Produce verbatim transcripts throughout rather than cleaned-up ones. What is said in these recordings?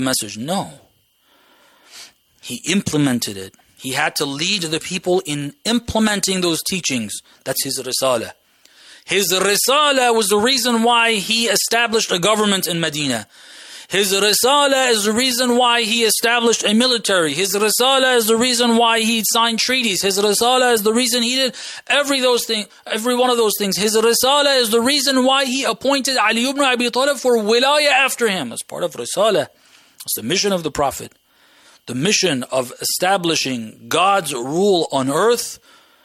message. No. He implemented it. He had to lead the people in implementing those teachings. That's his risala. His risala was the reason why he established a government in Medina. His risala is the reason why he established a military. His risala is the reason why he signed treaties. His risala is the reason he did every those things, every one of those things. His risala is the reason why he appointed Ali ibn Abi Talib for wilayah after him. As part of risala, it's the mission of the Prophet. The mission of establishing God's rule on earth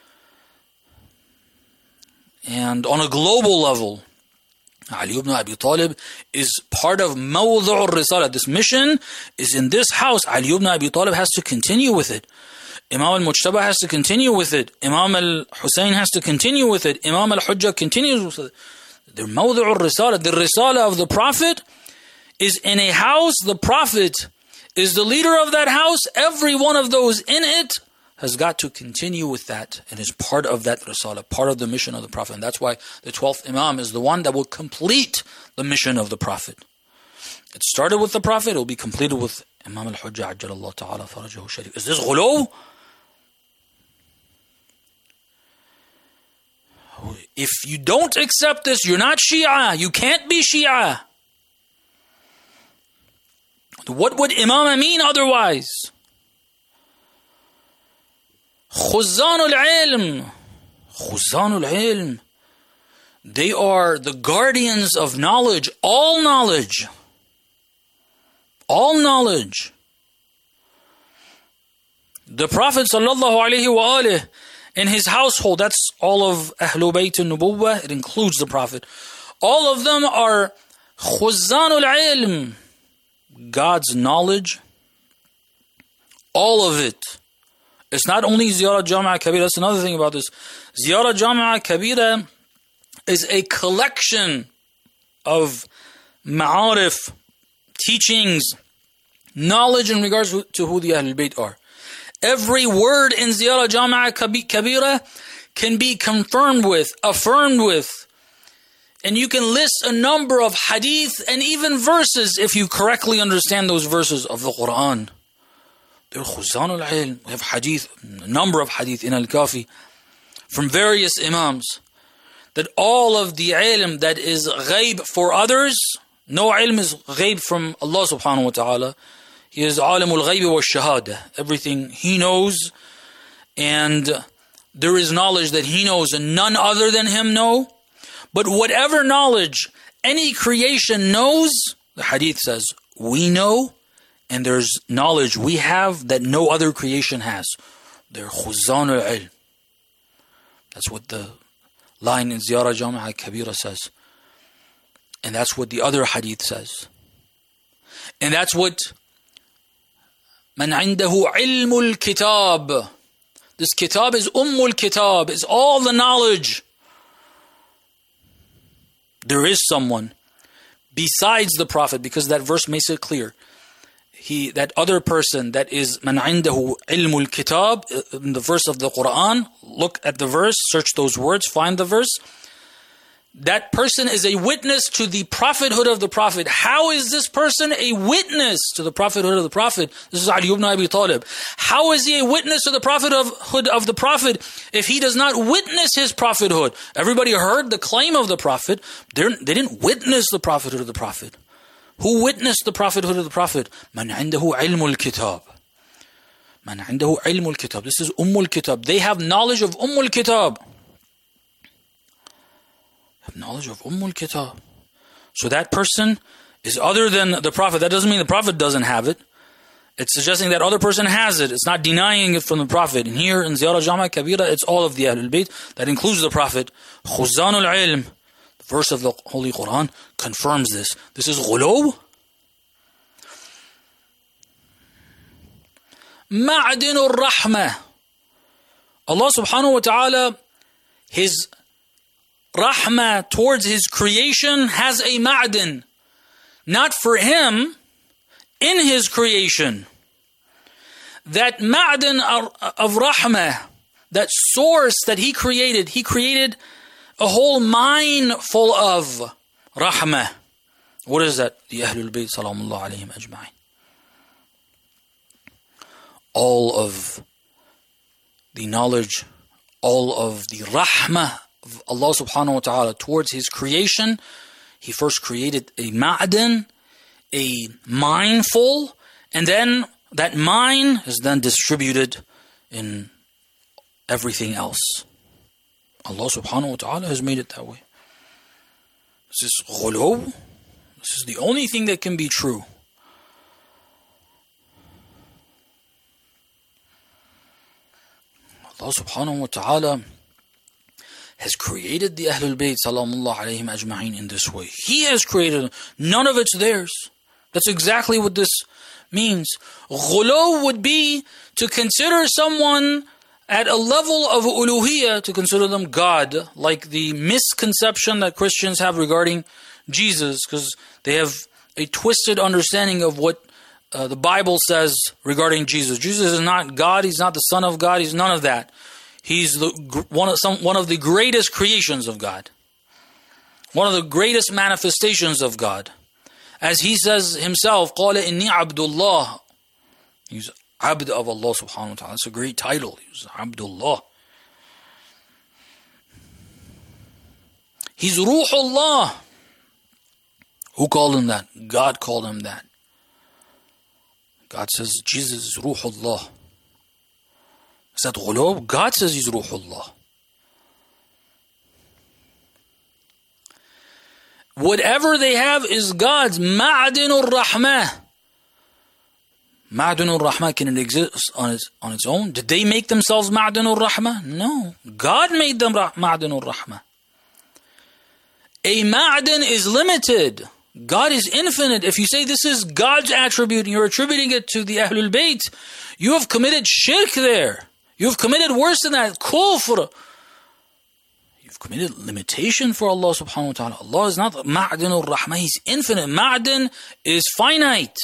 and on a global level. Ali ibn Abi Talib is part of Mawdu' al-Risala. This mission is in this house. Ali ibn Abi Talib has to continue with it. Imam al-Mujtaba has to continue with it. Imam al-Hussein has to continue with it. Imam al-Hujjah continues with it. The Mawdu' al-Risala, the Risala of the Prophet is in a house. The Prophet is the leader of that house. Every one of those in it has got to continue with that and is part of that Risala, part of the mission of the Prophet. And that's why the twelfth Imam is the one that will complete the mission of the Prophet. It started with the Prophet, it will be completed with Imam al-Hujjah Ajjalallahu Ta'ala Farajahu Sharif. Is this ghulu? If you don't accept this, you're not Shia. You can't be Shia. What would Imam mean otherwise? Khuzanul ilm. Khuzanul ilm. They are the guardians of knowledge. All knowledge. All knowledge. The Prophet sallallahu alaihi wa alih, in his household, that's all of Ahlul Bayt al-Nubuwwah, it includes the Prophet. All of them are Khuzanul ilm. God's knowledge. All of it. It's not only Ziyarah Jami'ah Kabira. That's another thing about this. Ziyarah Jami'ah Kabira is a collection of ma'arif, teachings, knowledge in regards to who the Ahlul Bayt are. Every word in Ziyarah Jami'ah Kabira can be confirmed with, affirmed with, and you can list a number of hadith and even verses if you correctly understand those verses of the Quran. They're khuzanul ilm. We have hadith, a number of hadith in Al-Kafi from various imams, that all of the ilm that is ghaib for others, no ilm is ghaib from Allah subhanahu wa ta'ala. He is alimul ghayb wa shahada. Everything He knows, and there is knowledge that He knows and none other than Him know. But whatever knowledge any creation knows, the hadith says, we know, and there's knowledge we have that no other creation has. They're khuzanul ilm. That's what the line in Ziyarah Jami'ah Kabira says. And that's what the other hadith says. And that's what Man indahu ilmul kitab. This kitab is ummul kitab, is all the knowledge. There is someone besides the Prophet, because that verse makes it clear. He, that other person that is man indahu ilmul kitab, in the verse of the Quran, look at the verse, search those words, find the verse. That person is a witness to the prophethood of the Prophet. How is this person a witness to the prophethood of the Prophet? This is Ali ibn Abi Talib. How is he a witness to the prophethood of the Prophet if he does not witness his prophethood? Everybody heard the claim of the Prophet. They're, they didn't witness the prophethood of the Prophet. Who witnessed the prophethood of the Prophet? Man indahu ilmul kitab. Man indahu ilmul kitab. This is ummul kitab. They have knowledge of ummul kitab. Have knowledge of ummul kitab. So that person is other than the Prophet. That doesn't mean the Prophet doesn't have it. It's suggesting that other person has it. It's not denying it from the Prophet. And here in Ziyarah Jami'ah Kabira, it's all of the Ahlul Bayt. That includes the Prophet. Khuzanul ilm. Verse of the Holy Quran confirms this. This is ghulu. Ma'adinur rahmah. Allah subhanahu wa ta'ala, His rahmah towards His creation has a ma'adin. Not for Him, in His creation. That ma'adin of rahmah, that source that He created, He created a whole mine full of rahmah. What is that? The Ahlul Bayt salamullah alayhim ajma'in. all of the knowledge, all of the rahmah of Allah subhanahu wa ta'ala towards His creation. He first created a ma'dan, a mindful, and then that mind is then distributed in everything else. Allah subhanahu wa ta'ala has made it that way. This is ghulu. This is the only thing that can be true. Allah subhanahu wa ta'ala has created the Ahlul Bayt salamullah alayhim ajma'in in this way. He has created them. None of it's theirs. That's exactly what this means. Ghulu would be to consider someone at a level of uluhiyya, to consider them God, like the misconception that Christians have regarding Jesus, because they have a twisted understanding of what uh, the Bible says regarding Jesus. Jesus is not God, He's not the Son of God, He's none of that. He's the, one of some, one of the greatest creations of God. One of the greatest manifestations of God. As He says Himself, قَالَ إِنِّي عَبْدُ اللَّهِ. He's Abd of Allah subhanahu wa ta'ala. That's a great title. He's Abdullah. He's Ruhullah. Who called Him that? God called Him that. God says Jesus is Ruhullah. Is that ghulub? God says He's Ruhullah. Whatever they have is God's. Ma'adinur Rahmah. Ma'adinur Rahmah, can it exist on its, on its own? Did they make themselves Ma'adinur Rahmah? No. God made them Ma'adinur Rahmah. A ma'adin is limited. God is infinite. If you say this is God's attribute and you're attributing it to the Ahlul Bayt, you have committed shirk there. You have committed worse than that, kufr. You've committed limitation for Allah subhanahu wa ta'ala. Allah is not Ma'adinur Rahmah. He's infinite. Ma'adin is finite.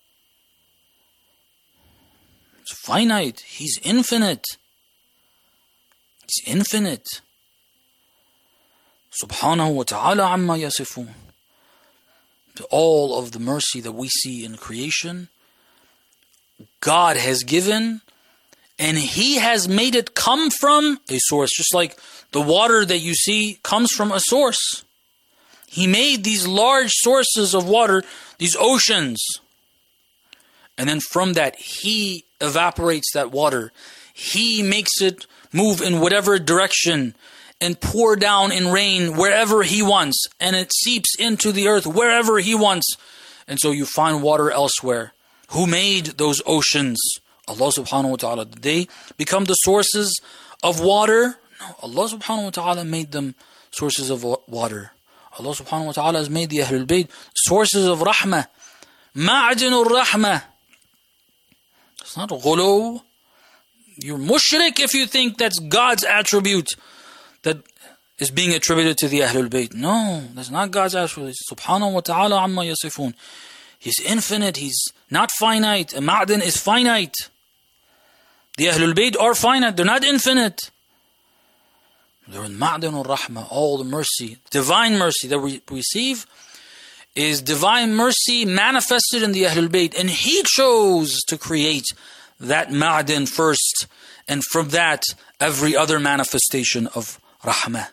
It's finite. He's infinite. He's infinite. Subhanahu wa ta'ala amma yasifun. To all of the mercy that we see in creation, God has given, and He has made it come from a source. Just like the water that you see comes from a source. He made these large sources of water, these oceans. And then from that, He evaporates that water. He makes it move in whatever direction and pour down in rain wherever He wants. And it seeps into the earth wherever He wants. And so you find water elsewhere. Who made those oceans? Allah subhanahu wa ta'ala. Did they become the sources of water? No. Allah subhanahu wa ta'ala made them sources of water. Allah subhanahu wa ta'ala has made the Ahlul Bayt sources of rahmah. Ma'adinur rahmah. It's not ghulu. You're mushrik if you think that's God's attribute that is being attributed to the Ahlul Bayt. No, that's not God's attribute. Subhanahu wa ta'ala amma yasifun. He's infinite. He's not finite. A ma'adin is finite. The Ahlul Bayt are finite. They're not infinite. They're in ma'adinur rahmah. All the mercy, divine mercy that we receive is divine mercy manifested in the Ahlul Bayt. And He chose to create that ma'adin first. And from that, every other manifestation of rahmah.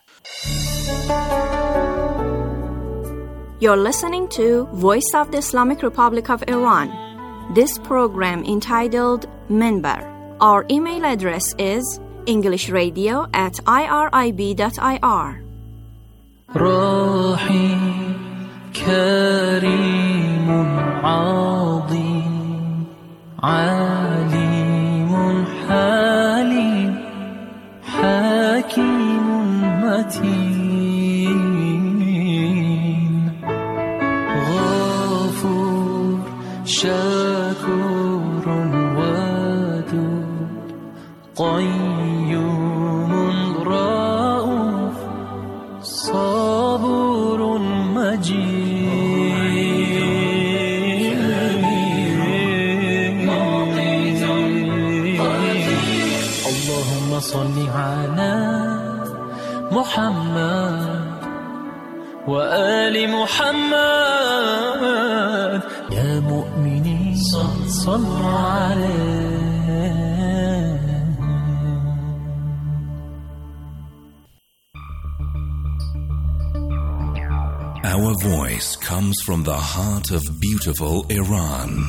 You're listening to Voice of the Islamic Republic of Iran. This program entitled Minbar. Our email address is englishradio at irib dot I R. Rahim Kareem Azim Alimun Halim Hakim Mateen Ghafur Shakurun Wadud Qayyumun Ra'uf Saburun Majid Allahumma salli ala Muhammad wa ali Muhammad Ya mu'minin sallu alayhi Our voice comes from the heart of beautiful Iran.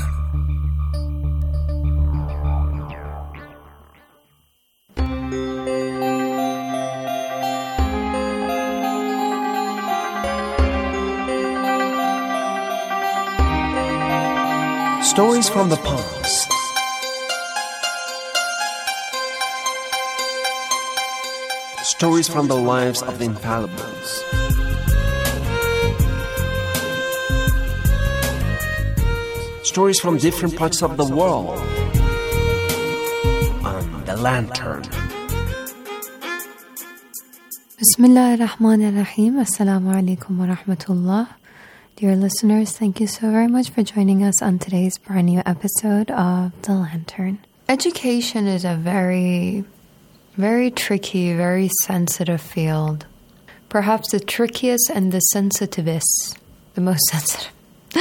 Stories from the past. Stories from the lives of the infallibles. Stories from different parts of the world. On The Lantern. Bismillah ar-Rahman ar-Rahim. Assalamu alaikum wa rahmatullah. Dear listeners, thank you so very much for joining us on today's brand new episode of The Lantern. Education is a very, very tricky, very sensitive field. Perhaps the trickiest and the sensitivist, the most sensitive.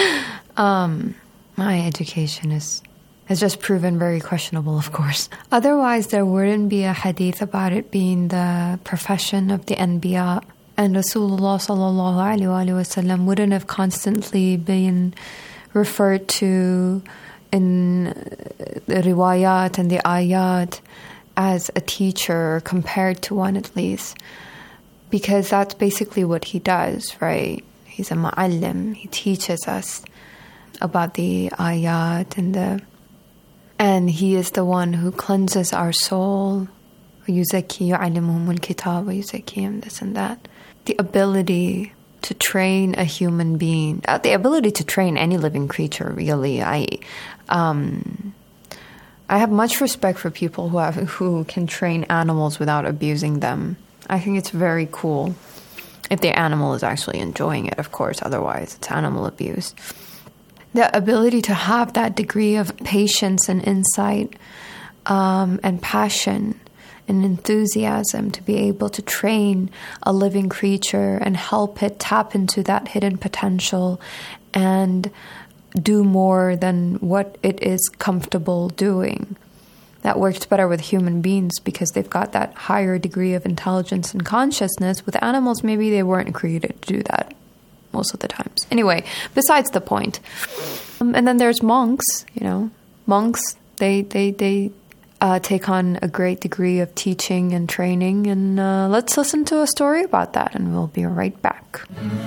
um, my education is has just proven very questionable, of course. Otherwise, there wouldn't be a hadith about it being the profession of the Anbiya. And Rasulullah sallallahu alayhi wa sallam wouldn't have constantly been referred to in the riwayat and the ayat as a teacher, compared to one at least. Because that's basically what he does, right? He's a mu'allim. He teaches us about the ayat and the... And he is the one who cleanses our soul. وَيُزَكِّي يُعَلِّمُهُمُ الْكِتَابَ وَيُزَكِّيهِمْ this and that. The ability to train a human being, uh, the ability to train any living creature, really. I um, I have much respect for people who have who can train animals without abusing them. I think it's very cool. If the animal is actually enjoying it, of course, otherwise it's animal abuse. The ability to have that degree of patience and insight um, and passion and enthusiasm to be able to train a living creature and help it tap into that hidden potential and do more than what it is comfortable doing. That works better with human beings because they've got that higher degree of intelligence and consciousness. With animals, maybe they weren't created to do that most of the times. Anyway, besides the point. Um, and then there's monks, you know. Monks, they, they, they, Uh, take on a great degree of teaching and training. And uh, let's listen to a story about that, and we'll be right back.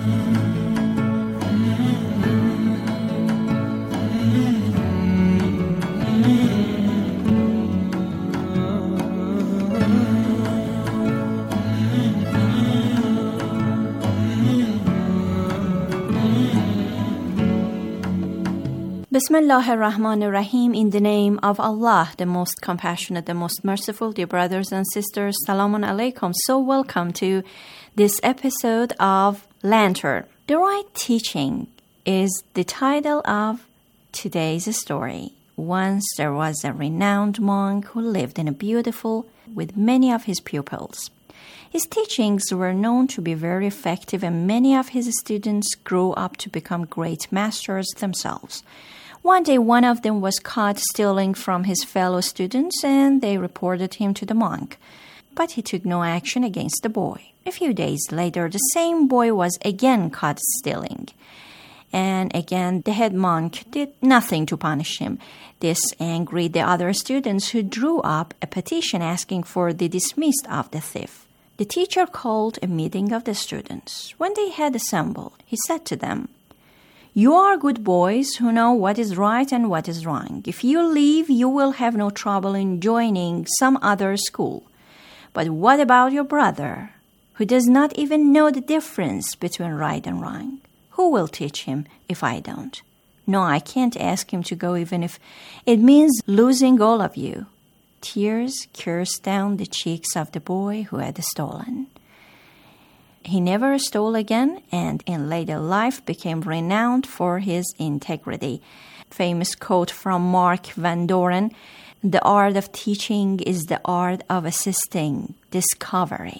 Bismillah ar-Rahman ar-Rahim. In the name of Allah, the most compassionate, the most merciful. Dear brothers and sisters, Salamun alaikum. So welcome to this episode of Lantern. The Right Teaching is the title of today's story. Once there was a renowned monk who lived in a beautiful with many of his pupils. His teachings were known to be very effective, and many of his students grew up to become great masters themselves. One day, one of them was caught stealing from his fellow students, and they reported him to the monk. But he took no action against the boy. A few days later, the same boy was again caught stealing. And again, the head monk did nothing to punish him. This angered the other students, who drew up a petition asking for the dismissal of the thief. The teacher called a meeting of the students. When they had assembled, he said to them, "You are good boys who know what is right and what is wrong. If you leave, you will have no trouble in joining some other school. But what about your brother, who does not even know the difference between right and wrong? Who will teach him if I don't? No, I can't ask him to go even if it means losing all of you." Tears coursed down the cheeks of the boy who had stolen. He never stole again, and in later life became renowned for his integrity. Famous quote from Mark Van Doren: "The art of teaching is the art of assisting discovery."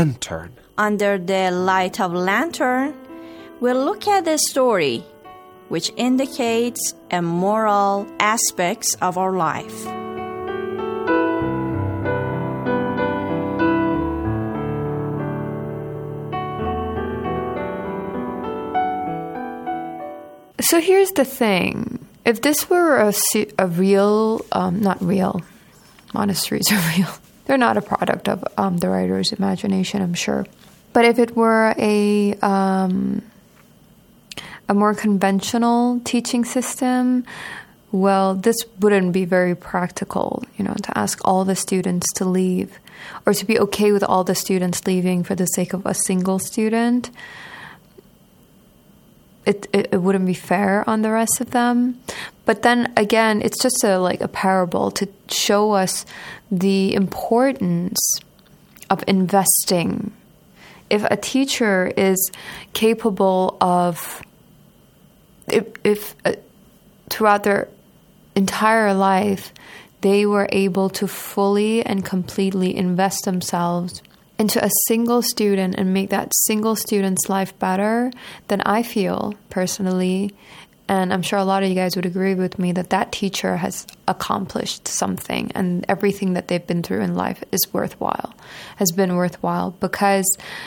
lantern. Under the light of lantern, we'll look at the story, which indicates a moral aspects of our life. So here's the thing. If this were a, a real, um, not real, monasteries are real. They're not a product of um, the writer's imagination, I'm sure. But if it were a um, a more conventional teaching system, well, this wouldn't be very practical, you know, to ask all the students to leave or to be okay with all the students leaving for the sake of a single student. It, it it wouldn't be fair on the rest of them. But then again, it's just a like a parable to show us the importance of investing. If a teacher is capable of, if, if uh, throughout their entire life, they were able to fully and completely invest themselves into a single student and make that single student's life better, then I feel personally, and I'm sure a lot of you guys would agree with me, that that teacher has accomplished something and everything that they've been through in life is worthwhile, has been worthwhile because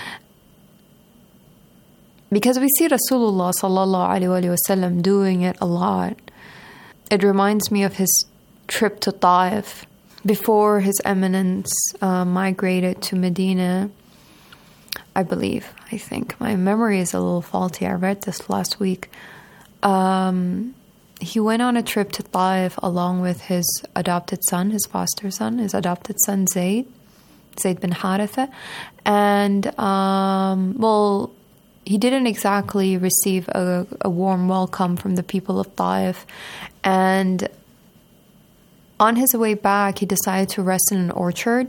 because we see Rasulullah sallallahu alaihi wasallam doing it a lot. It reminds me of his trip to Taif. Before His Eminence uh, migrated to Medina, I believe, I think. My memory is a little faulty. I read this last week. Um, he went on a trip to Taif along with his adopted son, his foster son, his adopted son Zayd, Zayd bin Haritha. And, um, well, he didn't exactly receive a, a warm welcome from the people of Taif. And on his way back, he decided to rest in an orchard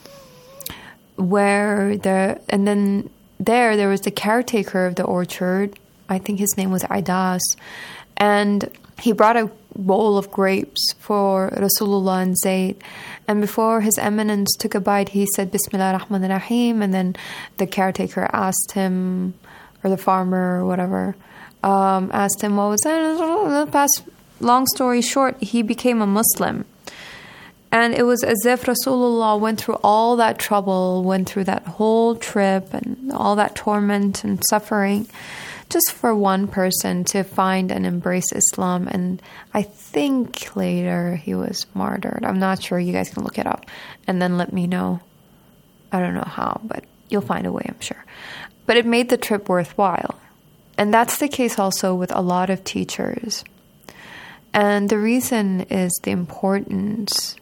where there, and then there, there was the caretaker of the orchard. I think his name was Idas. And he brought a bowl of grapes for Rasulullah and Zayd. And before His Eminence took a bite, he said, Bismillah ar-Rahman ar-Rahim. And then the caretaker asked him, or the farmer or whatever, um, asked him what was that. Past long story short, he became a Muslim. And it was as if Rasulullah went through all that trouble, went through that whole trip and all that torment and suffering just for one person to find and embrace Islam. And I think later he was martyred. I'm not sure. You guys can look it up and then let me know. I don't know how, but you'll find a way, I'm sure. But it made the trip worthwhile. And that's the case also with a lot of teachers. And the reason is the importance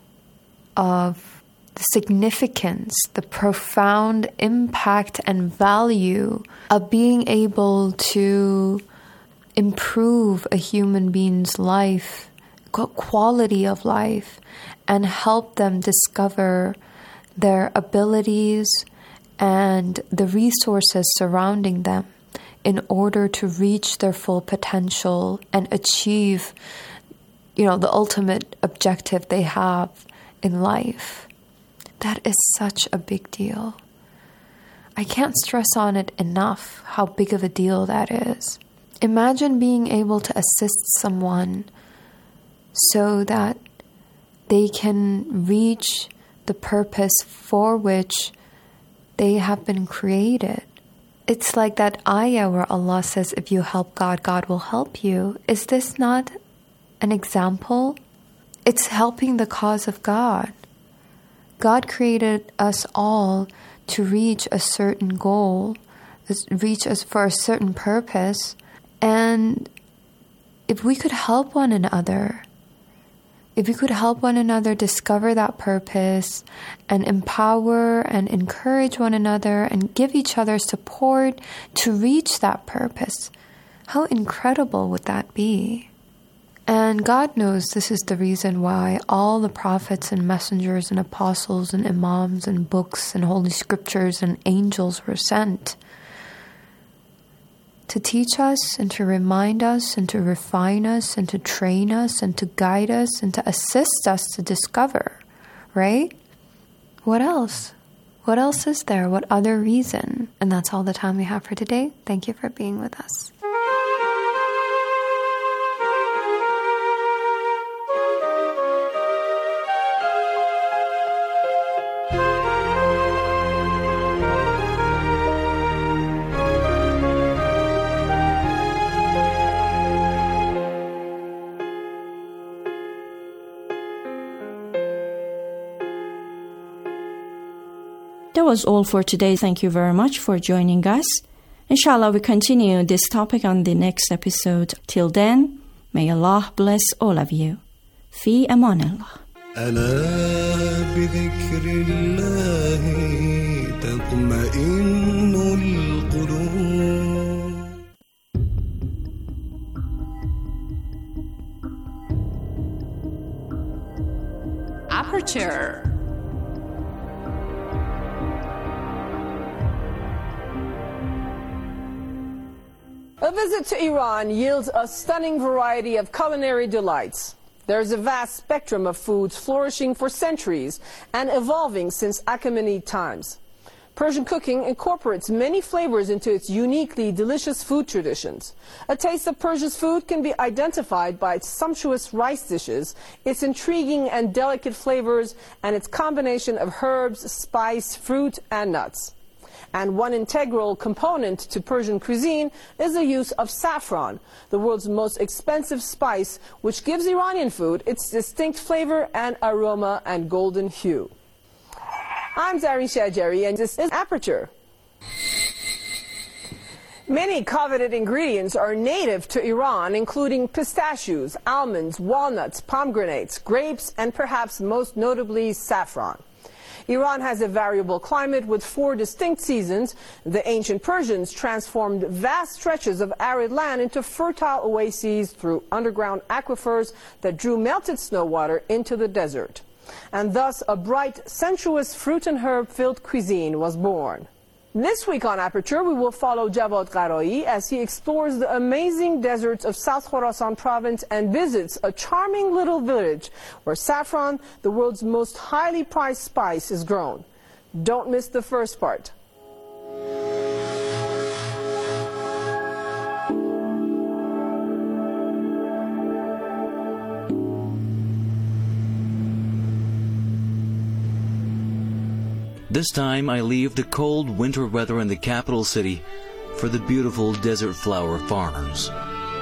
of the significance, the profound impact and value of being able to improve a human being's life, quality of life, and help them discover their abilities and the resources surrounding them in order to reach their full potential and achieve, you know, the ultimate objective they have in life. That is such a big deal. I can't stress on it enough how big of a deal that is. Imagine being able to assist someone so that they can reach the purpose for which they have been created. It's like that ayah where Allah says, if you help God, God will help you. Is this not an example? It's helping the cause of God. God created us all to reach a certain goal, reach us for a certain purpose. And if we could help one another, if we could help one another discover that purpose and empower and encourage one another and give each other support to reach that purpose, how incredible would that be? And God knows this is the reason why all the prophets and messengers and apostles and imams and books and holy scriptures and angels were sent. To teach us and to remind us and to refine us and to train us and to guide us and to assist us to discover, right? What else? What else is there? What other reason? And that's all the time we have for today. Thank you for being with us. That was all for today. Thank you very much for joining us. Inshallah, we continue this topic on the next episode. Till then, may Allah bless all of you. Fi amanillah. ألا بذكر الله تطمئن القلوب. Aperture. A visit to Iran yields a stunning variety of culinary delights. There's a vast spectrum of foods flourishing for centuries and evolving since Achaemenid times. Persian cooking incorporates many flavors into its uniquely delicious food traditions. A taste of Persia's food can be identified by its sumptuous rice dishes, its intriguing and delicate flavors, and its combination of herbs, spice, fruit, and nuts. And one integral component to Persian cuisine is the use of saffron, the world's most expensive spice, which gives Iranian food its distinct flavor and aroma and golden hue. I'm Zari Shajari, and this is Aperture. Many coveted ingredients are native to Iran, including pistachios, almonds, walnuts, pomegranates, grapes, and perhaps most notably saffron. Iran has a variable climate with four distinct seasons. The ancient Persians transformed vast stretches of arid land into fertile oases through underground aquifers that drew melted snow water into the desert. And thus a bright, sensuous fruit and herb-filled cuisine was born. This week on Aperture, we will follow Javad Qarai as he explores the amazing deserts of South Khorasan province and visits a charming little village where saffron, the world's most highly prized spice, is grown. Don't miss the first part. This time I leave the cold winter weather in the capital city for the beautiful desert flower farms.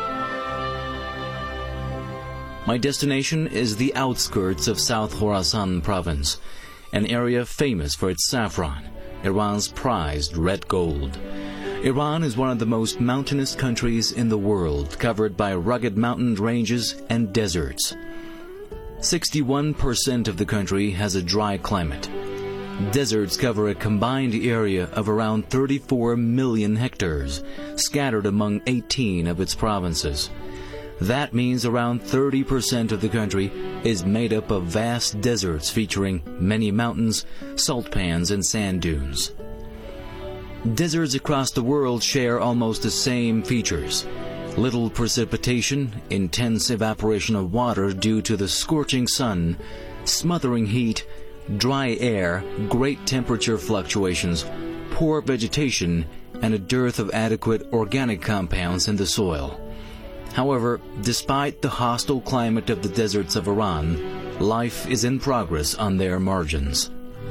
My destination is the outskirts of South Khorasan province, an area famous for its saffron, Iran's prized red gold. Iran is one of the most mountainous countries in the world, covered by rugged mountain ranges and deserts. sixty-one percent of the country has a dry climate. Deserts cover a combined area of around thirty-four million hectares, scattered among eighteen of its provinces. That means around thirty percent of the country is made up of vast deserts featuring many mountains, salt pans, and sand dunes. Deserts across the world share almost the same features. Little precipitation, intense evaporation of water due to the scorching sun, smothering heat, dry air, great temperature fluctuations, poor vegetation, and a dearth of adequate organic compounds in the soil. However, despite the hostile climate of the deserts of Iran, life is in progress on their margins.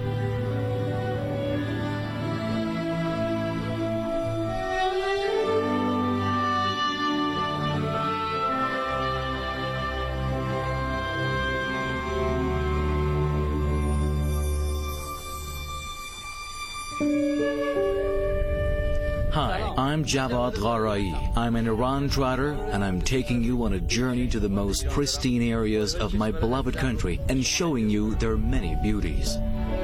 Hi, I'm Javad Qarai. I'm an Iran trotter, and I'm taking you on a journey to the most pristine areas of my beloved country and showing you their many beauties.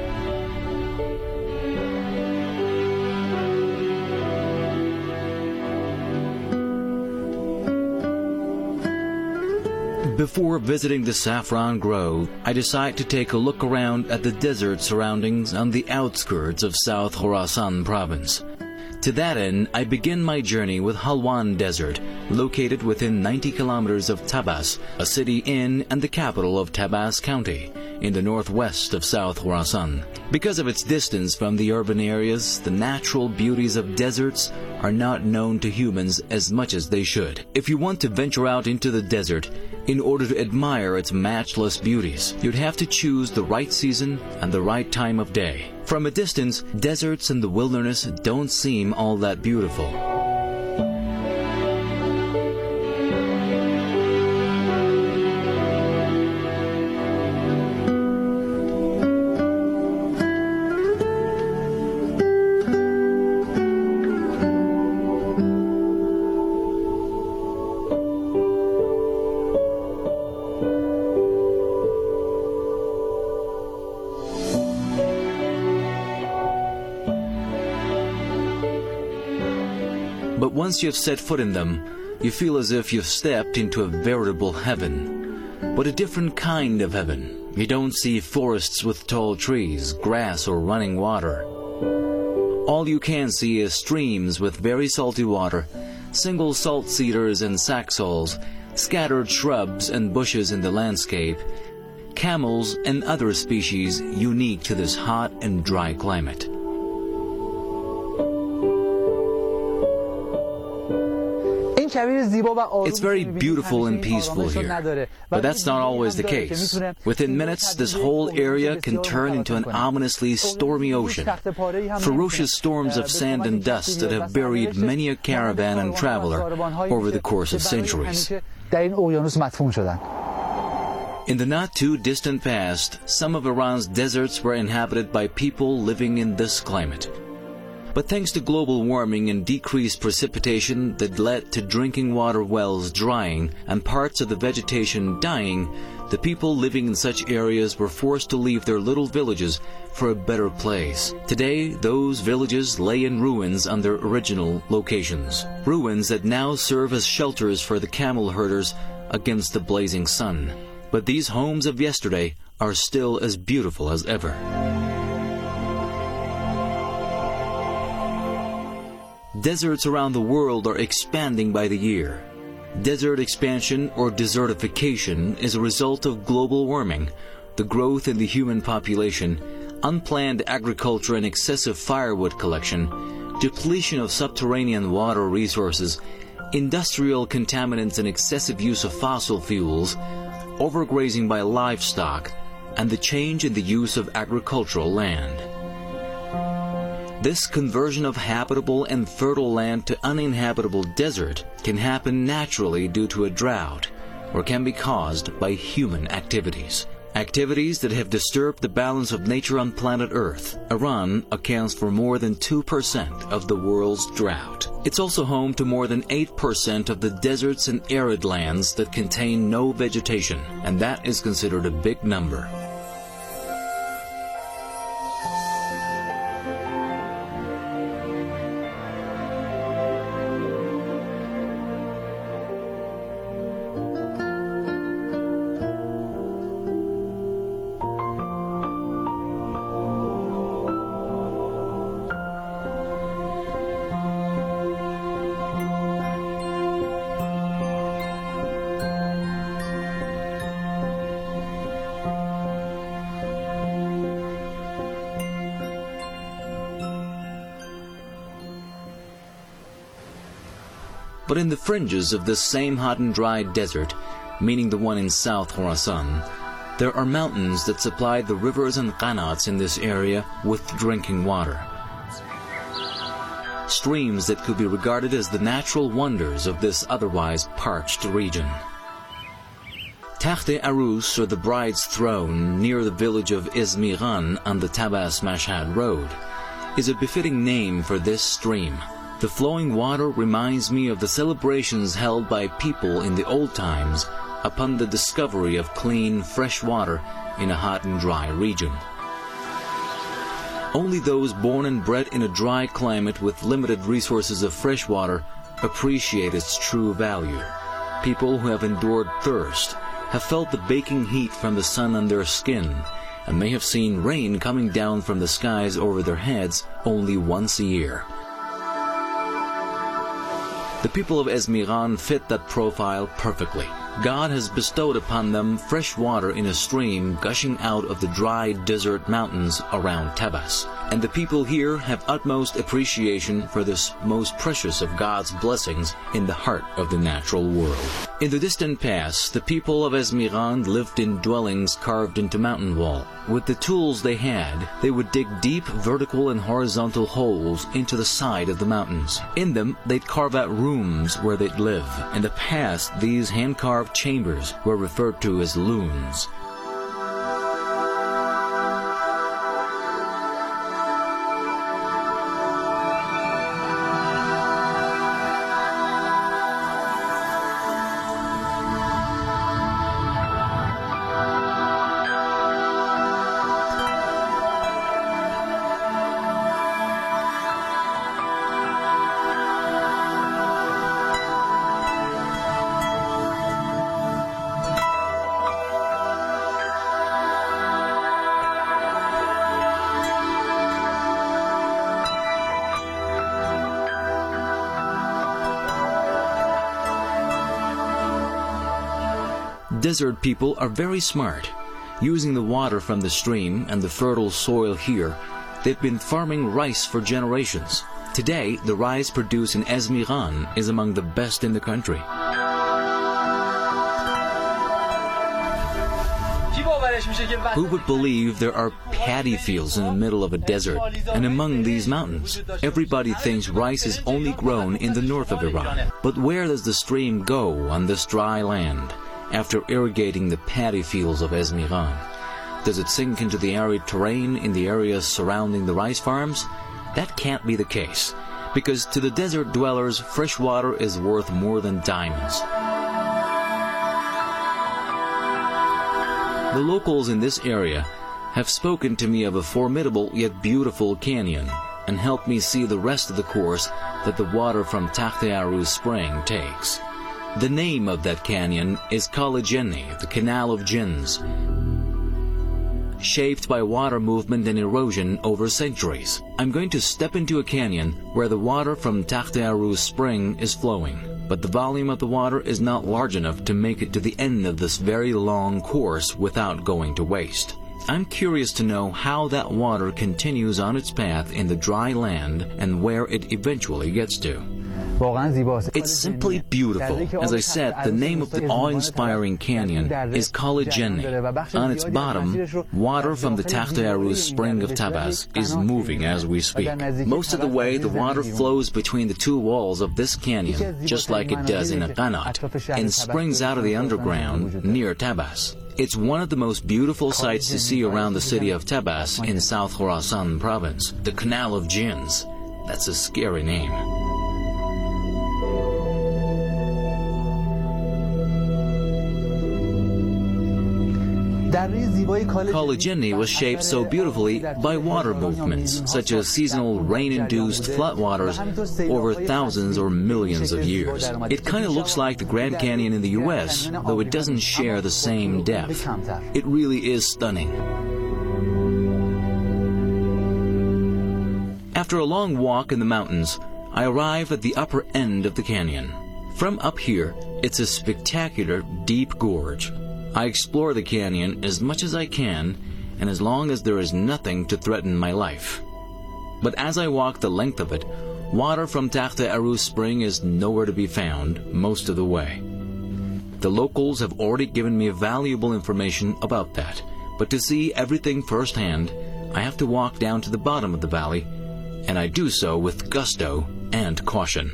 Before visiting the saffron grove, I decide to take a look around at the desert surroundings on the outskirts of South Khorasan province. To that end, I begin my journey with Halwan Desert, located within ninety kilometers of Tabas, a city in and the capital of Tabas County, in the northwest of South Khorasan. Because of its distance from the urban areas, the natural beauties of deserts are not known to humans as much as they should. If you want to venture out into the desert in order to admire its matchless beauties, you'd have to choose the right season and the right time of day. From a distance, deserts and the wilderness don't seem all that beautiful. But once you've set foot in them, you feel as if you've stepped into a veritable heaven. But a different kind of heaven. You don't see forests with tall trees, grass, or running water. All you can see is streams with very salty water, single salt cedars and saxols, scattered shrubs and bushes in the landscape, camels and other species unique to this hot and dry climate. It's very beautiful and peaceful here, but that's not always the case. Within minutes, this whole area can turn into an ominously stormy ocean. Ferocious storms of sand and dust that have buried many a caravan and traveler over the course of centuries. In the not-too-distant past, some of Iran's deserts were inhabited by people living in this climate. But thanks to global warming and decreased precipitation that led to drinking water wells drying and parts of the vegetation dying, the people living in such areas were forced to leave their little villages for a better place. Today, those villages lay in ruins on their original locations. Ruins that now serve as shelters for the camel herders against the blazing sun. But these homes of yesterday are still as beautiful as ever. Deserts around the world are expanding by the year. Desert expansion or desertification is a result of global warming, the growth in the human population, unplanned agriculture and excessive firewood collection, depletion of subterranean water resources, industrial contaminants and excessive use of fossil fuels, overgrazing by livestock, and the change in the use of agricultural land. This conversion of habitable and fertile land to uninhabitable desert can happen naturally due to a drought, or can be caused by human activities. Activities that have disturbed the balance of nature on planet Earth. Iran accounts for more than two percent of the world's drought. It's also home to more than eight percent of the deserts and arid lands that contain no vegetation, and that is considered a big number. But in the fringes of this same hot and dry desert, meaning the one in South Khorasan, there are mountains that supply the rivers and qanats in this area with drinking water. Streams that could be regarded as the natural wonders of this otherwise parched region. Takht-e Arus, or the bride's throne, near the village of Izmiran on the Tabas-Mashhad road, is a befitting name for this stream. The flowing water reminds me of the celebrations held by people in the old times upon the discovery of clean, fresh water in a hot and dry region. Only those born and bred in a dry climate with limited resources of fresh water appreciate its true value. People who have endured thirst have felt the baking heat from the sun on their skin and may have seen rain coming down from the skies over their heads only once a year. The people of Ezmiran fit that profile perfectly. God has bestowed upon them fresh water in a stream gushing out of the dry desert mountains around Tabas. And the people here have utmost appreciation for this most precious of God's blessings in the heart of the natural world. In the distant past, the people of Ezmiran lived in dwellings carved into mountain wall. With the tools they had, they would dig deep vertical and horizontal holes into the side of the mountains. In them, they'd carve out rooms where they'd live. In the past, these hand-carved chambers were referred to as lunes. Desert people are very smart. Using the water from the stream and the fertile soil here, they've been farming rice for generations. Today, the rice produced in Ezmiran is among the best in the country. Who would believe there are paddy fields in the middle of a desert and among these mountains? Everybody thinks rice is only grown in the north of Iran. But where does the stream go on this dry land after irrigating the paddy fields of Ezmiran? Does it sink into the arid terrain in the areas surrounding the rice farms? That can't be the case, because to the desert dwellers, fresh water is worth more than diamonds. The locals in this area have spoken to me of a formidable yet beautiful canyon and helped me see the rest of the course that the water from Takht Aruz spring takes. The name of that canyon is Kalajenni, the Canal of Jinns, shaped by water movement and erosion over centuries. I'm going to step into a canyon where the water from Takht Aruz spring is flowing, but the volume of the water is not large enough to make it to the end of this very long course without going to waste. I'm curious to know how that water continues on its path in the dry land and where it eventually gets to. It's simply beautiful. As I said, the name of the awe-inspiring canyon is Kalajenni. On its bottom, water from the Takht Aruz spring of Tabas is moving as we speak. Most of the way, the water flows between the two walls of this canyon, just like it does in a qanat, and springs out of the underground near Tabas. It's one of the most beautiful sights to see around the city of Tabas in South Khorasan province. The Canal of Jinns. That's a scary name. Kalajenni was shaped so beautifully by water movements, such as seasonal rain-induced floodwaters over thousands or millions of years. It kind of looks like the Grand Canyon in the U S, though it doesn't share the same depth. It really is stunning. After a long walk in the mountains, I arrive at the upper end of the canyon. From up here, it's a spectacular, deep gorge. I explore the canyon as much as I can, and as long as there is nothing to threaten my life. But as I walk the length of it, water from Takht Aruz spring is nowhere to be found most of the way. The locals have already given me valuable information about that, but to see everything firsthand, I have to walk down to the bottom of the valley, and I do so with gusto and caution.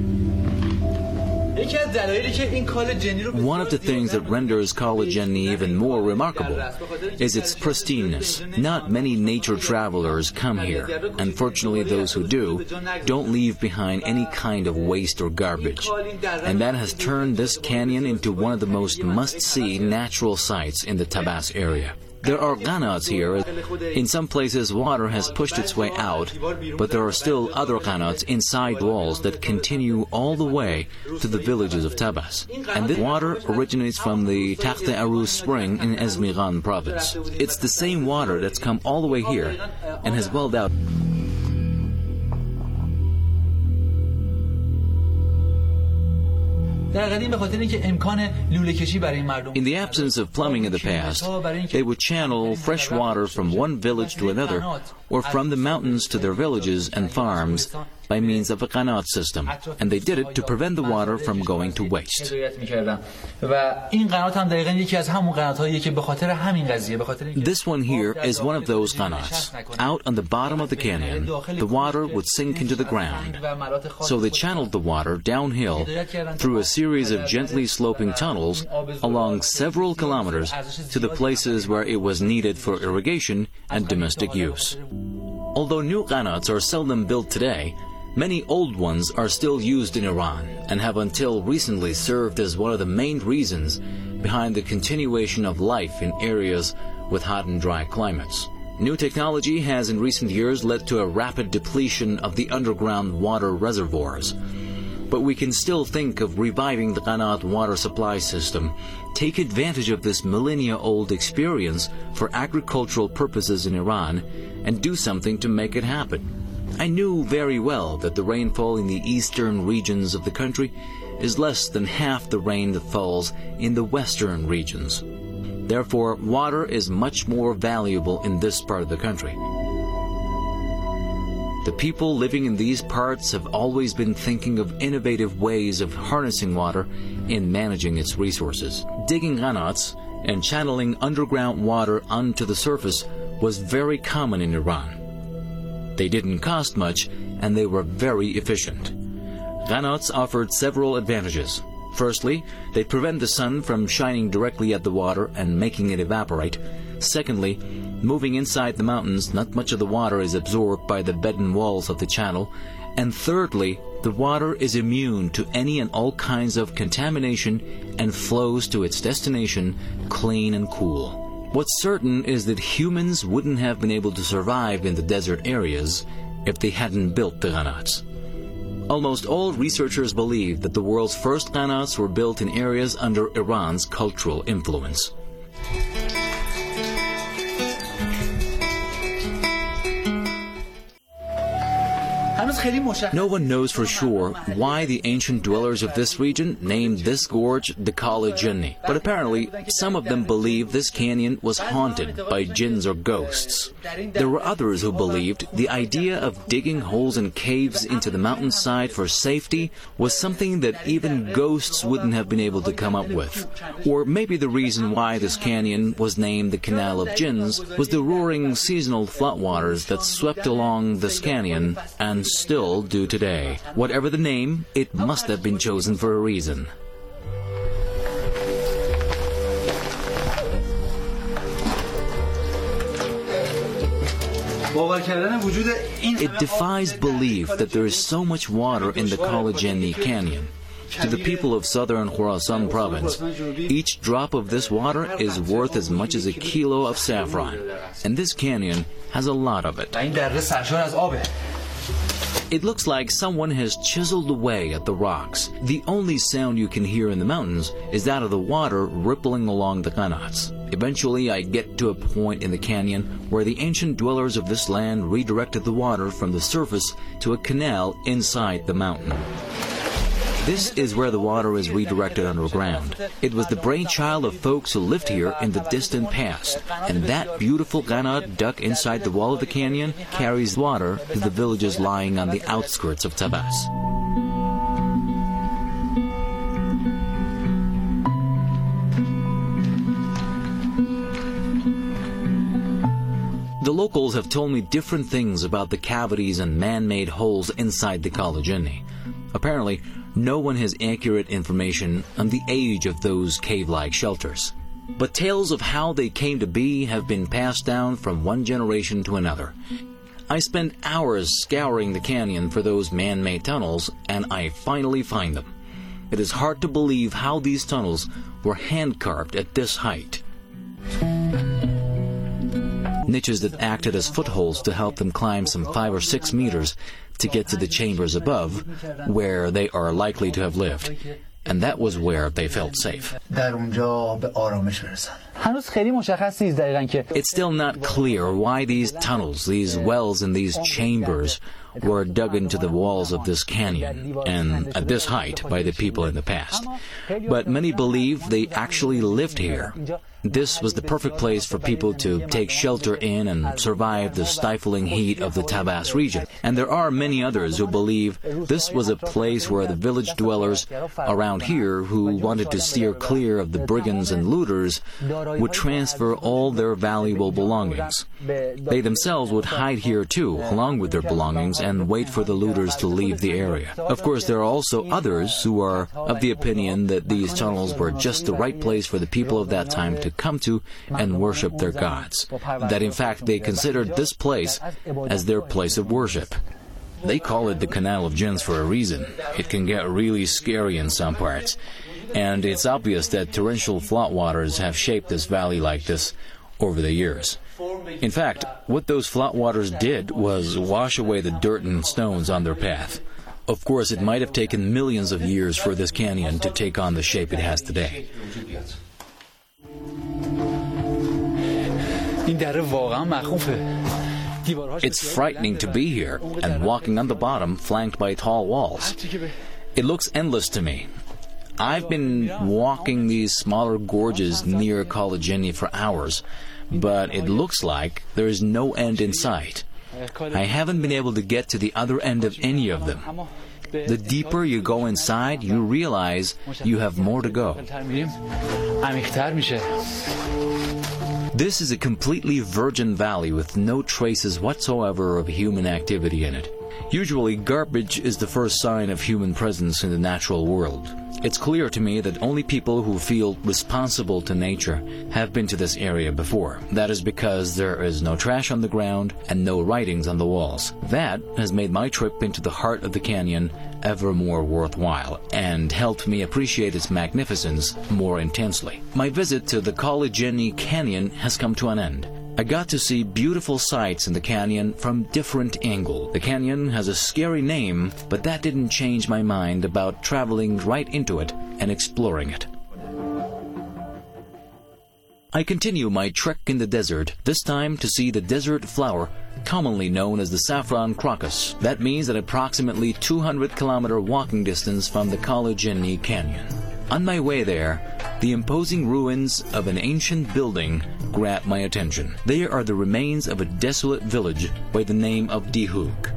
One of the things that renders Kalajenni even more remarkable is its pristineness. Not many nature travelers come here. Unfortunately, those who do don't leave behind any kind of waste or garbage. And that has turned this canyon into one of the most must-see natural sights in the Tabas area. There are qanats here. In some places, water has pushed its way out, but there are still other qanats inside walls that continue all the way to the villages of Tabas. And this water originates from the Takht Aruz spring in Ezmiran province. It's the same water that's come all the way here and has welled out. In the absence of plumbing in the past, they would channel fresh water from one village to another or from the mountains to their villages and farms by means of a qanat system, and they did it to prevent the water from going to waste. This one here is one of those qanats. Out on the bottom of the canyon, the water would sink into the ground. So they channeled the water downhill through a series of gently sloping tunnels along several kilometers to the places where it was needed for irrigation and domestic use. Although new qanats are seldom built today, many old ones are still used in Iran and have until recently served as one of the main reasons behind the continuation of life in areas with hot and dry climates. New technology has in recent years led to a rapid depletion of the underground water reservoirs. But we can still think of reviving the qanat water supply system, take advantage of this millennia-old experience for agricultural purposes in Iran, and do something to make it happen. I knew very well that the rainfall in the eastern regions of the country is less than half the rain that falls in the western regions. Therefore, water is much more valuable in this part of the country. The people living in these parts have always been thinking of innovative ways of harnessing water in managing its resources. Digging qanats and channeling underground water onto the surface was very common in Iran. They didn't cost much, and they were very efficient. Qanats offered several advantages. Firstly, they prevent the sun from shining directly at the water and making it evaporate. Secondly, moving inside the mountains, not much of the water is absorbed by the bed and walls of the channel. And thirdly, the water is immune to any and all kinds of contamination and flows to its destination clean and cool. What's certain is that humans wouldn't have been able to survive in the desert areas if they hadn't built the qanats. Almost all researchers believe that the world's first qanats were built in areas under Iran's cultural influence. No one knows for sure why the ancient dwellers of this region named this gorge the Kala Jinni, but apparently some of them believed this canyon was haunted by jinns or ghosts. There were others who believed the idea of digging holes and caves into the mountainside for safety was something that even ghosts wouldn't have been able to come up with. Or maybe the reason why this canyon was named the Canal of Jinns was the roaring seasonal floodwaters that swept along this canyon and still do today. Whatever the name, it must have been chosen for a reason. It defies belief that there is so much water in the Kala Jinni Canyon. To the people of southern Khorasan province, each drop of this water is worth as much as a kilo of saffron, and this canyon has a lot of it. It looks like someone has chiseled away at the rocks. The only sound you can hear in the mountains is that of the water rippling along the qanats. Eventually, I get to a point in the canyon where the ancient dwellers of this land redirected the water from the surface to a canal inside the mountain. This is where the water is redirected underground. It was the brainchild of folks who lived here in the distant past, and that beautiful qanat dug inside the wall of the canyon carries water to the villages lying on the outskirts of Tabas. The locals have told me different things about the cavities and man-made holes inside the Kala Jinni. Apparently, no one has accurate information on the age of those cave-like shelters. But tales of how they came to be have been passed down from one generation to another. I spent hours scouring the canyon for those man-made tunnels, and I finally find them. It is hard to believe how these tunnels were hand-carved at this height. Niches that acted as footholds to help them climb some five or six meters to get to the chambers above, where they are likely to have lived. And that was where they felt safe. It's still not clear why these tunnels, these wells and these chambers were dug into the walls of this canyon, and at this height by the people in the past. But many believe they actually lived here. This was the perfect place for people to take shelter in and survive the stifling heat of the Tabas region. And there are many others who believe this was a place where the village dwellers around here who wanted to steer clear of the brigands and looters would transfer all their valuable belongings. They themselves would hide here too, along with their belongings, and wait for the looters to leave the area. Of course, there are also others who are of the opinion that these tunnels were just the right place for the people of that time to come to and worship their gods. That in fact they considered this place as their place of worship. They call it the Canal of Jinns for a reason. It can get really scary in some parts. And it's obvious that torrential floodwaters have shaped this valley like this over the years. In fact, what those floodwaters did was wash away the dirt and stones on their path. Of course, it might have taken millions of years for this canyon to take on the shape it has today. It's frightening to be here and walking on the bottom flanked by tall walls. It looks endless to me. I've been walking these smaller gorges near Kalajeni for hours, but it looks like there is no end in sight. I haven't been able to get to the other end of any of them. The deeper you go inside, you realize you have more to go. This is a completely virgin valley with no traces whatsoever of human activity in it. Usually, garbage is the first sign of human presence in the natural world. It's clear to me that only people who feel responsible to nature have been to this area before. That is because there is no trash on the ground and no writings on the walls. That has made my trip into the heart of the canyon ever more worthwhile and helped me appreciate its magnificence more intensely. My visit to the Kalajeni Canyon has come to an end. I got to see beautiful sights in the canyon from different angles. The canyon has a scary name, but that didn't change my mind about traveling right into it and exploring it. I continue my trek in the desert, this time to see the desert flower, commonly known as the saffron crocus. That means at approximately two hundred kilometer walking distance from the Kalajeni Canyon. On my way there, the imposing ruins of an ancient building grabbed my attention. They are the remains of a desolate village by the name of Dihuk.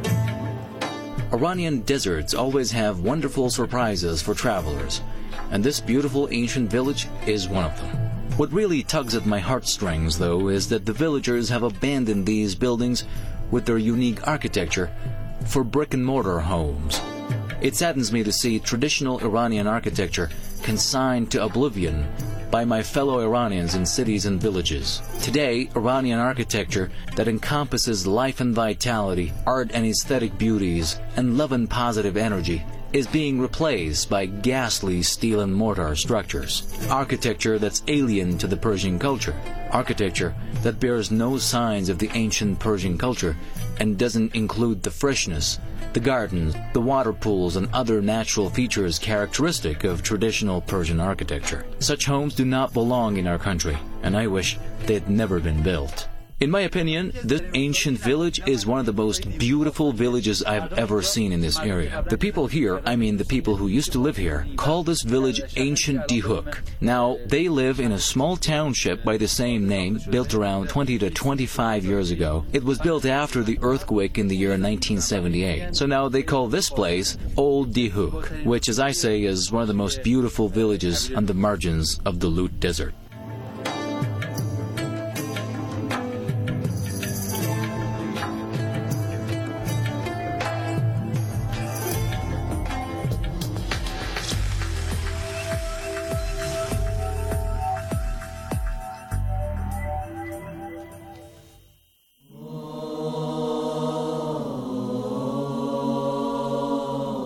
Iranian deserts always have wonderful surprises for travelers, and this beautiful ancient village is one of them. What really tugs at my heartstrings, though, is that the villagers have abandoned these buildings with their unique architecture for brick-and-mortar homes. It saddens me to see traditional Iranian architecture consigned to oblivion by my fellow Iranians in cities and villages. Today, Iranian architecture that encompasses life and vitality, art and aesthetic beauties, and love and positive energy is being replaced by ghastly steel and mortar structures. Architecture that's alien to the Persian culture. Architecture that bears no signs of the ancient Persian culture and doesn't include the freshness, the gardens, the water pools, and other natural features characteristic of traditional Persian architecture. Such homes do not belong in our country, and I wish they'd never been built. In my opinion, this ancient village is one of the most beautiful villages I've ever seen in this area. The people here, I mean the people who used to live here, call this village Ancient Dihuk. Now, they live in a small township by the same name, built around twenty to twenty-five years ago. It was built after the earthquake in the year nineteen seventy-eight. So now they call this place Old Dihuk, which, as I say, is one of the most beautiful villages on the margins of the Lut Desert.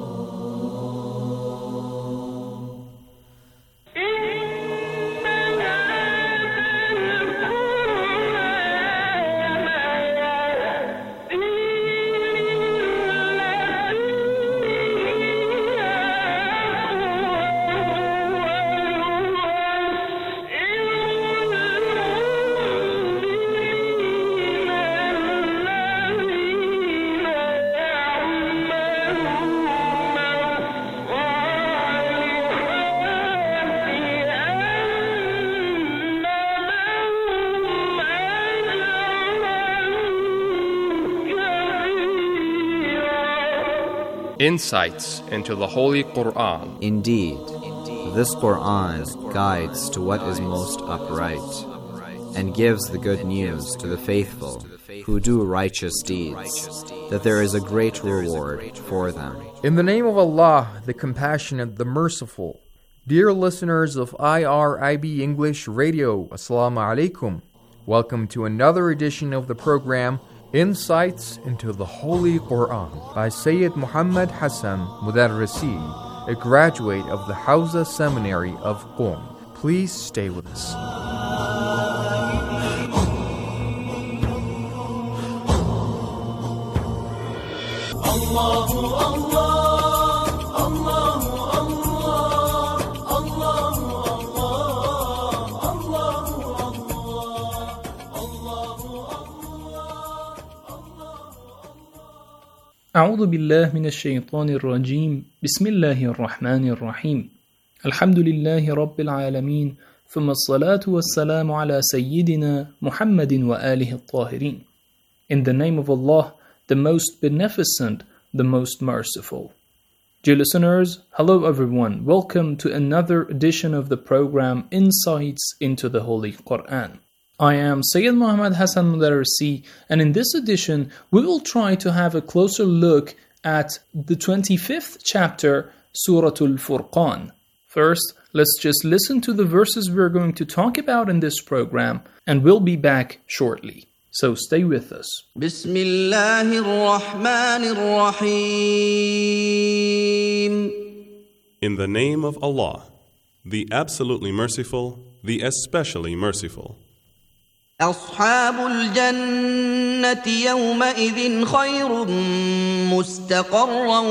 إننا Insights into the Holy Quran. Indeed, this Quran guides to what is most upright and gives the good news to the faithful who do righteous deeds, that there is a great reward for them. In the name of Allah, the Compassionate, the Merciful. Dear listeners of I R I B English Radio, Assalamu alaikum. Welcome to another edition of the program Insights into the Holy Quran by Sayyid Muhammad Hassan Mudarrisi, a graduate of the Hawza Seminary of Qom. Please stay with us. Allahu Allah, Allahu أعوذ بالله من الشيطان الرجيم بسم الله الرحمن الرحيم الحمد لله رب العالمين ثم الصلاة والسلام على سيدنا محمد وآله الطاهرين. In the name of Allah, the most beneficent, the most merciful. Dear listeners, hello everyone. Welcome to another edition of the program Insights into the Holy Quran. I am Sayyid Muhammad Hassan Mudarrisi, and in this edition, we will try to have a closer look at the twenty-fifth chapter, Surah Al-Furqan. First, let's just listen to the verses we're going to talk about in this program, and we'll be back shortly. So stay with us. Bismillahirrahmanirrahim. In the name of Allah, the absolutely merciful, the especially merciful. أصحاب الجنة يومئذ خير مستقرا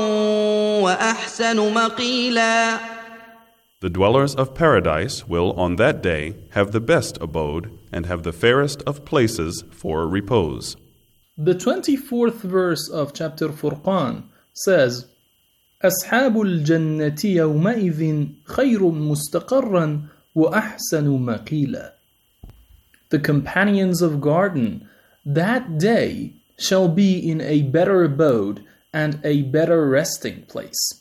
وأحسن مقيلا. The dwellers of paradise will on that day have the best abode and have the fairest of places for repose. The twenty-fourth verse of chapter Furqan says, أصحاب الجنة يومئذ خير مستقرا وأحسن مقيلا. The companions of garden that day shall be in a better abode and a better resting place.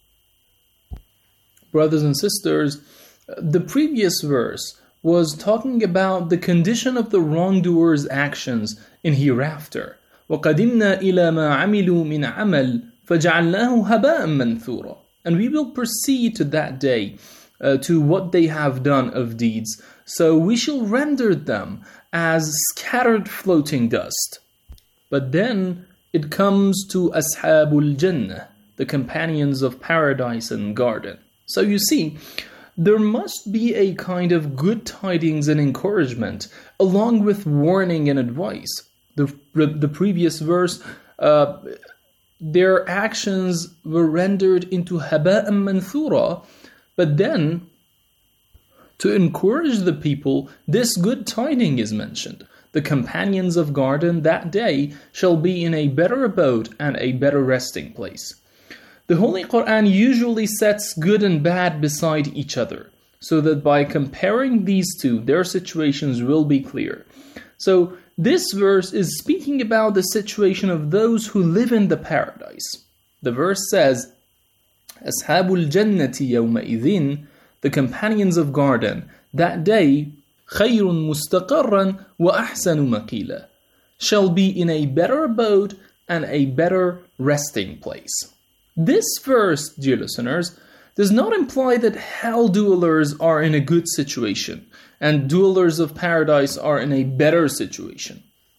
Brothers and sisters, the previous verse was talking about the condition of the wrongdoers' actions in hereafter. وَقَدِمْنَا إِلَى مَا عَمِلُوا مِنْ عَمَلٍ فَجَعَلْنَاهُ هَبَاءً مَنْثُورًا. And we will proceed to that day, uh, to what they have done of deeds. So we shall render them as scattered floating dust. But then it comes to Ashabul Jannah, the companions of paradise and garden. So you see, there must be a kind of good tidings and encouragement, along with warning and advice. The, the previous verse, uh, their actions were rendered into haba'an manthura, but then to encourage the people, this good tiding is mentioned. The companions of garden that day shall be in a better abode and a better resting place. The Holy Quran usually sets good and bad beside each other, so that by comparing these two, their situations will be clear. So this verse is speaking about the situation of those who live in the paradise. The verse says, Ashabul Jannati yawma'idhin, the companions of garden, that day, خَيْرٌ مُسْتَقَرًّا وَأَحْسَنُ مَقِيلًا, shall be in a better abode and a better resting place. This verse, dear listeners, does not imply that hell dwellers are in a good situation and dwellers of paradise are in a better situation.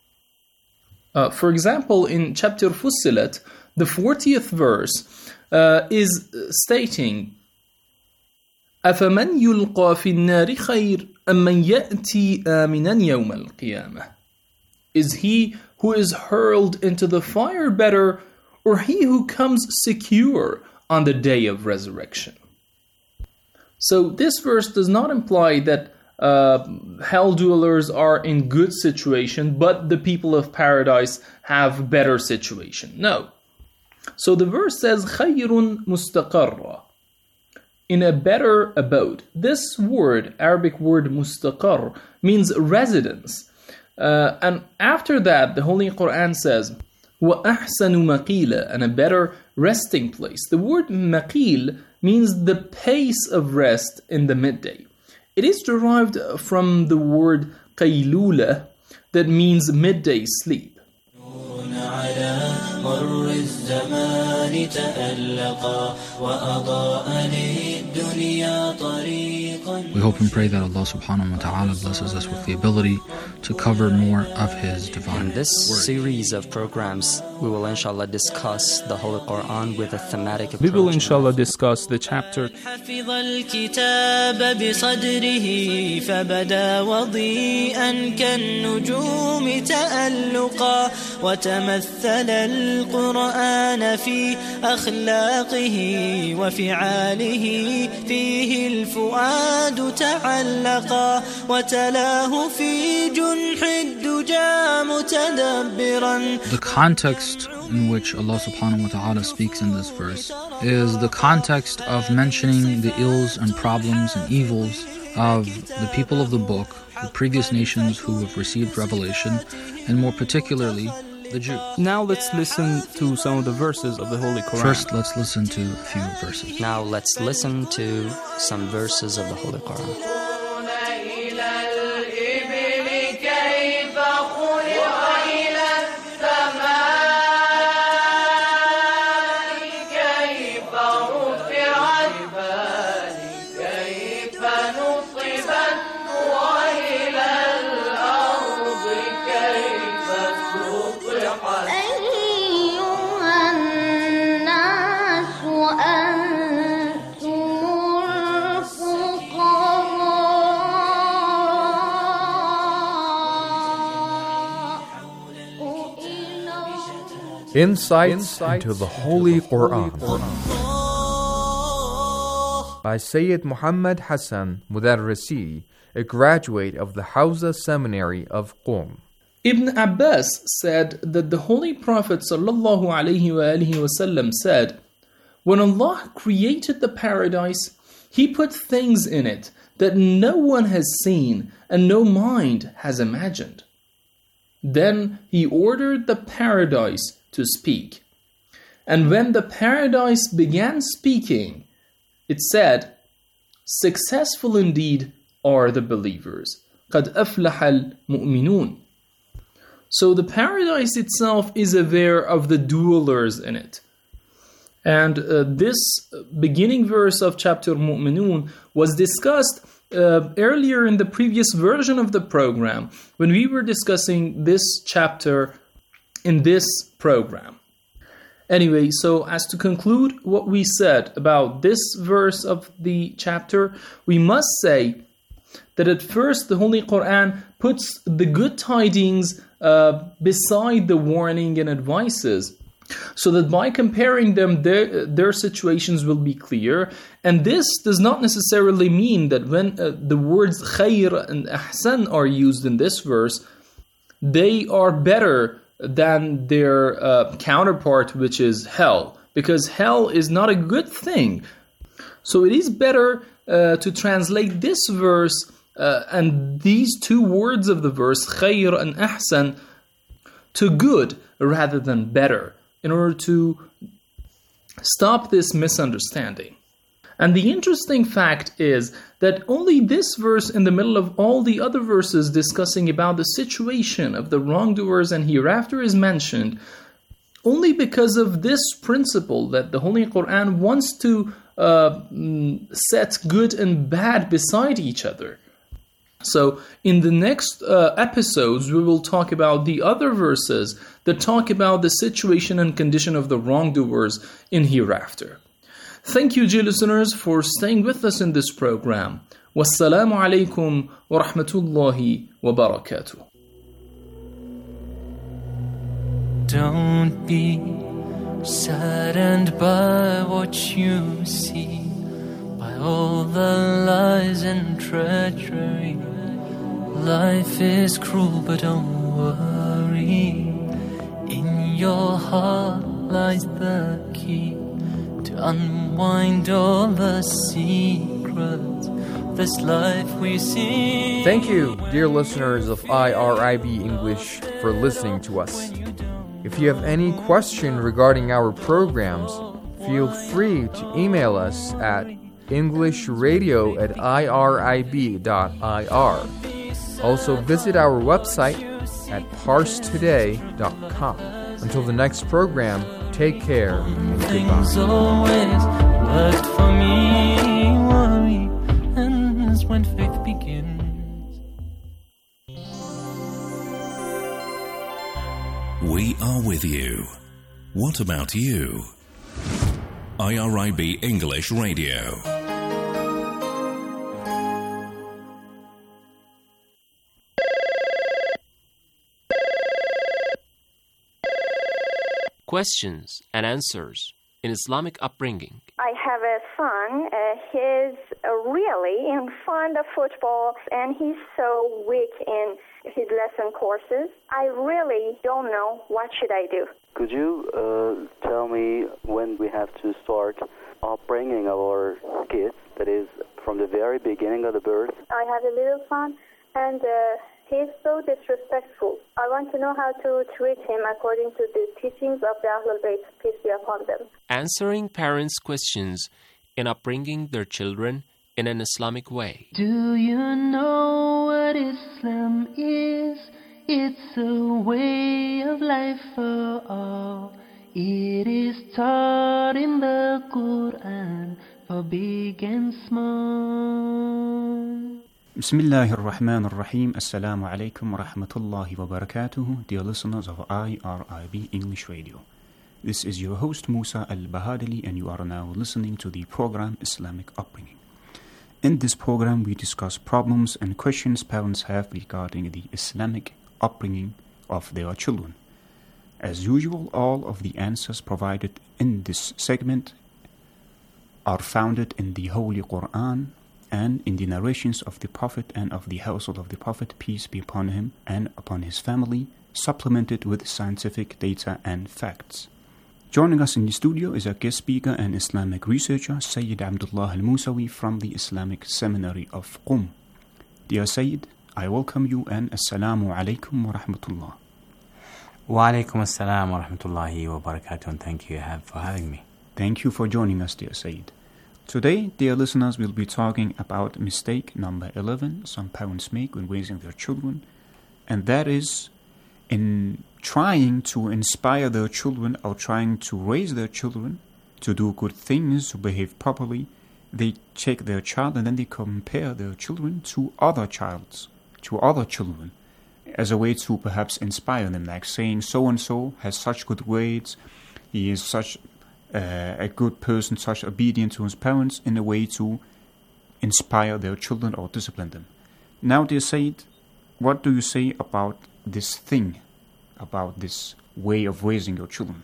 Uh, for example, in chapter Fussilat, the fortieth verse uh, is stating, أَفَمَنْ يُلْقَى فِي النَّارِ خَيْرٌ أَمَّنْ يَأْتِي آمِنًا يَوْمَ الْقِيَامَةِ. Is he who is hurled into the fire better, or he who comes secure on the day of resurrection? So this verse does not imply that uh, hell dwellers are in good situation, but the people of paradise have better situation. No. So the verse says, خَيْرٌ مُسْتَقَرًّا, in a better abode. This word, Arabic word mustaqar, means residence. Uh, and after that, the Holy Quran says, وَأَحْسَنُ مَقِيلًا, and a better resting place. The word maqil means the pace of rest in the midday. It is derived from the word qaylula, that means midday sleep. We hope and pray that Allah subhanahu wa ta'ala blesses us with the ability to cover more of His divine In this word. series of programs, we will inshallah discuss the Holy Quran with a thematic approach. We will inshallah discuss the chapter حفظ الكتاب بصدره فبدا وضيئا كالنجوم تألقا وتمثل القرآن في أخلاقه وفعاله فيه الفؤاد تعلقا وتلاه في جنح الدجى متدبرا. The context in which Allah subhanahu wa ta'ala speaks in this verse is the context of mentioning the ills and problems and evils of the people of the book, the previous nations who have received revelation, and more particularly the Jews. Now let's listen to some of the verses of the Holy Quran. First, let's listen to a few verses. Now let's listen to some verses of the Holy Quran. Insights into the Holy Quran by Sayyid Muhammad Hassan Mudarrisi, a graduate of the Hawza Seminary of Qom. Ibn Abbas said that the Holy Prophet sallallahu alaihi wasallam said, when Allah created the paradise, He put things in it that no one has seen and no mind has imagined. Then He ordered the paradise to speak. And when the paradise began speaking, it said, successful indeed are the believers. قَدْ أَفْلَحَ الْمُؤْمِنُونَ. So the paradise itself is aware of the dwellers in it. And uh, this beginning verse of chapter Mu'minun was discussed uh, earlier in the previous version of the program when we were discussing this chapter in this program. Anyway, so as to conclude what we said about this verse of the chapter, we must say that at first the Holy Quran puts the good tidings uh, beside the warning and advices, so that by comparing them, their, their situations will be clear. And this does not necessarily mean that when uh, the words khayr and ahsan are used in this verse, they are better than their uh, counterpart, which is hell, because hell is not a good thing. So it is better uh, to translate this verse uh, and these two words of the verse, khayr and ahsan, to good rather than better, in order to stop this misunderstanding. And the interesting fact is that only this verse in the middle of all the other verses discussing about the situation of the wrongdoers and hereafter is mentioned, only because of this principle that the Holy Quran wants to uh, set good and bad beside each other. So in the next uh, episodes, we will talk about the other verses that talk about the situation and condition of the wrongdoers in hereafter. Thank you, dear listeners, for staying with us in this program. Wassalamu alaikum wa rahmatullahi wa barakatuh. Don't be saddened by what you see, by all the lies and treachery. Life is cruel, but don't worry. In your heart lies the key to unwind all the secrets of this life we see. Thank you, dear listeners of I R I B English, for listening to us. If you have any question regarding our programs, Feel free to email us at englishradio at irib dot I R. Also visit our website at parse today dot com. Until the next program, take care and Things goodbye. always worked for me. Worry ends when faith begins. We are with you. What about you? I R I B English Radio. Questions and answers in Islamic upbringing. I have a son. Uh, he's uh, really in fond of football, and he's so weak in his lesson courses. I really don't know what should I do. Could you uh, tell me when we have to start upbringing our kids, that is, from the very beginning of the birth? I have a little son, and uh, he's so disrespectful. I want to know how to treat him according to the teachings of the Ahlul Bayt, peace be upon them. Answering parents' questions in upbringing their children in an Islamic way. Do you know what Islam is? It's a way of life for all. It is taught in the Quran for big and small. Bismillahir Rahmanir Rahim. Assalamu alaikum wa rahmatullahi wa barakatuhu. Dear listeners of I R I B English Radio. This is your host Musa Al-Bahadali, and you are now listening to the program Islamic Upbringing. In this program, we discuss problems and questions parents have regarding the Islamic upbringing of their children. As usual, all of the answers provided in this segment are founded in the Holy Quran and in the narrations of the Prophet and of the household of the Prophet, peace be upon him and upon his family, supplemented with scientific data and facts. Joining us in the studio is a guest speaker and Islamic researcher, Sayyid Abdullah Al-Musawi from the Islamic Seminary of Qum. Dear Sayyid, I welcome you and Assalamu alaikum wa rahmatullah. Wa alaikum assalam wa rahmatullahi wa barakatuh, and thank you for having me. Thank you for joining us, dear Sayyid. Today, dear listeners, we'll be talking about mistake number eleven some parents make when raising their children, and that is in trying to inspire their children or trying to raise their children to do good things, to behave properly. They take their child and then they compare their children to other childs, to other children, as a way to perhaps inspire them, like saying so-and-so has such good grades, he is such uh, a good person, such obedient to his parents, in a way to inspire their children or discipline them. Now, dear Sayyid, what do you say about this thing, about this way of raising your children?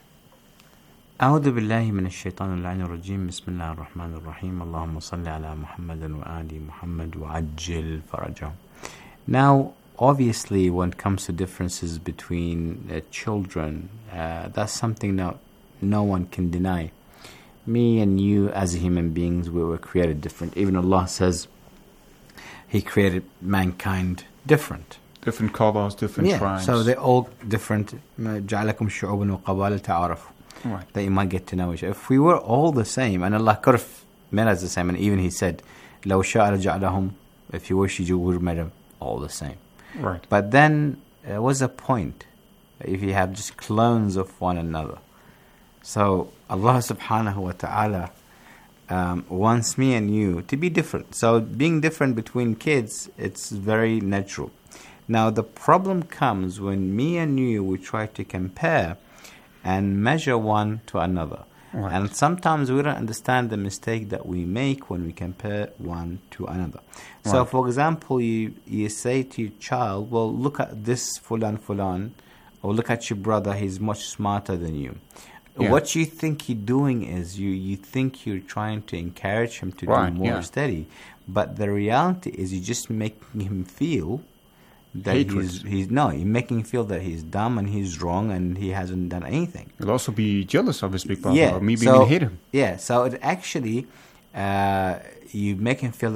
أعوذ بالله من الشيطان اللعين الرجيم. بسم الله الرحمن الرحيم. اللهم صل على محمد وآل محمد وعجل فرجهم. Now, obviously, when it comes to differences between uh, children, uh, that's something that no one can deny. Me and you, as human beings, we were created different. Even Allah says He created mankind different. Different colors, different yeah, tribes. So they're all different. جعلكم شعوبا وقبائل تعارفوا. Right. That you might get to know each other. If we were all the same, and Allah could have made us the same, and even He said, لو شاء لجعلهم, if you wish, you would have made them all the same. Right. But then, uh, what's the point if you have just clones of one another? So Allah subhanahu wa ta'ala um, wants me and you to be different. So being different between kids, it's very natural. Now the problem comes when me and you, we try to compare and measure one to another. Right. And sometimes we don't understand the mistake that we make when we compare one to another. So, Right. for example, you, you say to your child, well, look at this fulan fulan, or look at your brother, he's much smarter than you. Yeah. What you think you're doing is you, you think you're trying to encourage him to Right, do more yeah. study. But the reality is you're just making him feel that Hatred. he's, he's no, you're making him feel that he's dumb and he's wrong and he hasn't done anything. You'll also be jealous of his big brother, Yeah, or maybe so, even hate him. Yeah, so it actually, uh, you make him feel